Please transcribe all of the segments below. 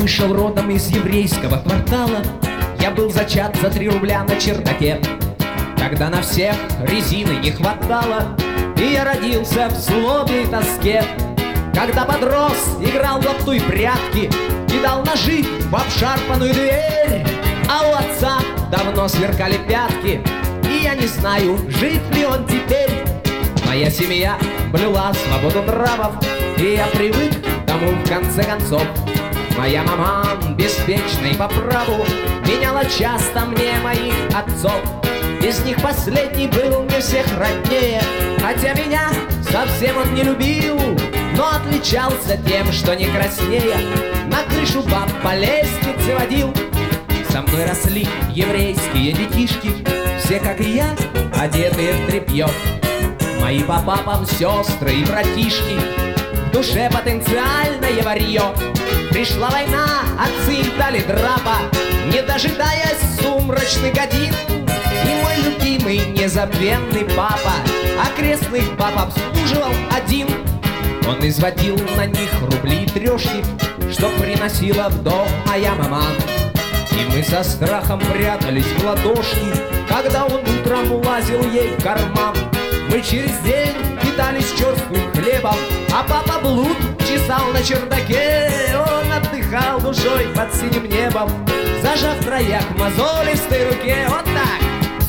вышел родом из еврейского квартала. Я был зачат за 3 рубля на чердаке, когда на всех резины не хватало. И я родился в злобе и тоске, когда подрос, играл в лапту и прятки, кидал ножи в обшарпанную дверь. А у отца давно сверкали пятки, и я не знаю, жив ли он теперь. Моя семья блюла свободу нравов, и я привык к тому в конце концов. Моя мама, беспечной по праву, меняла часто мне моих отцов. Из них последний был мне всех роднее, хотя меня совсем он не любил, но отличался тем, что не краснея на крышу баб по лестнице водил. Со мной росли еврейские детишки, все, как и я, одетые в тряпье. Мои по папам сестры и братишки, в душе потенциальное варье. Пришла война, отцы им дали драпа, не дожидаясь сумрачных годин. И мой любимый незабвенный папа окрестных баб обслуживал один. Он изводил на них рубли и трешки, что приносила в дом моя мама. И мы со страхом прятались в ладошки, когда он утром лазил ей в карман. Мы через день питались черствым хлебом, а папа блуд чесал на чердаке. Он отдыхал душой под синим небом, зажав в краях мозолистой руке. Вот так!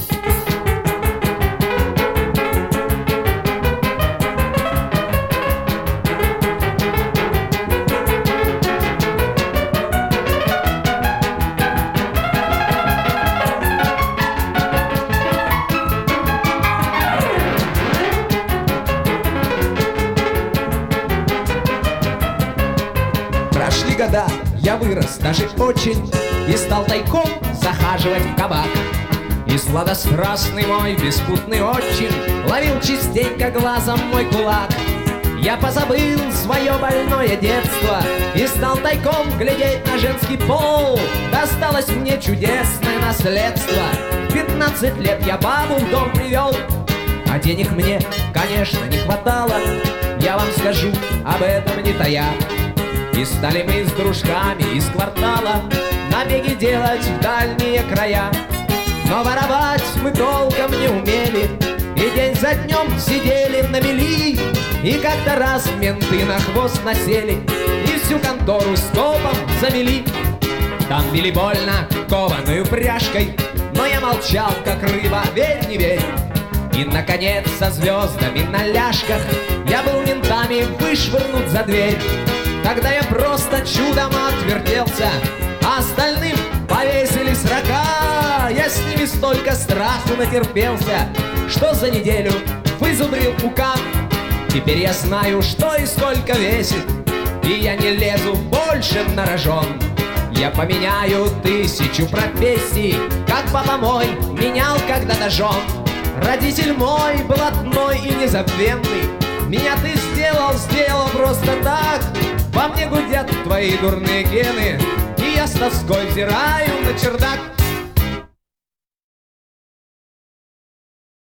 Прошли года, я вырос даже очень, и стал тайком захаживать в кабак. И сладострастный мой беспутный отчим ловил частенько глазом мой кулак. Я позабыл свое больное детство и стал тайком глядеть на женский пол. Досталось мне чудесное наследство. В 15 лет я бабу в дом привел, а денег мне, конечно, не хватало. Я вам скажу об этом не тая. И стали мы с дружками из квартала набеги делать в дальние края. Но воровать мы толком не умели, и день за днем сидели на мели. И как-то раз менты на хвост насели и всю контору скопом замели. Там били больно кованою пряжкой, но я молчал, как рыба, верь, не верь. И, наконец, со звездами на ляжках я был ментами вышвырнут за дверь. Тогда я просто чудом отвертелся, а остальным повесили срока. Я с ними столько страху натерпелся, что за неделю вызубрил укам. Теперь я знаю, что и сколько весит, и я не лезу больше на рожон. Я поменяю 1000 профессий, как папа мой менял когда-то жен. Родитель мой блатной и незабвенный, меня ты сделал просто так. Во мне гудят твои дурные гены, и я с тоской взираю на чердак.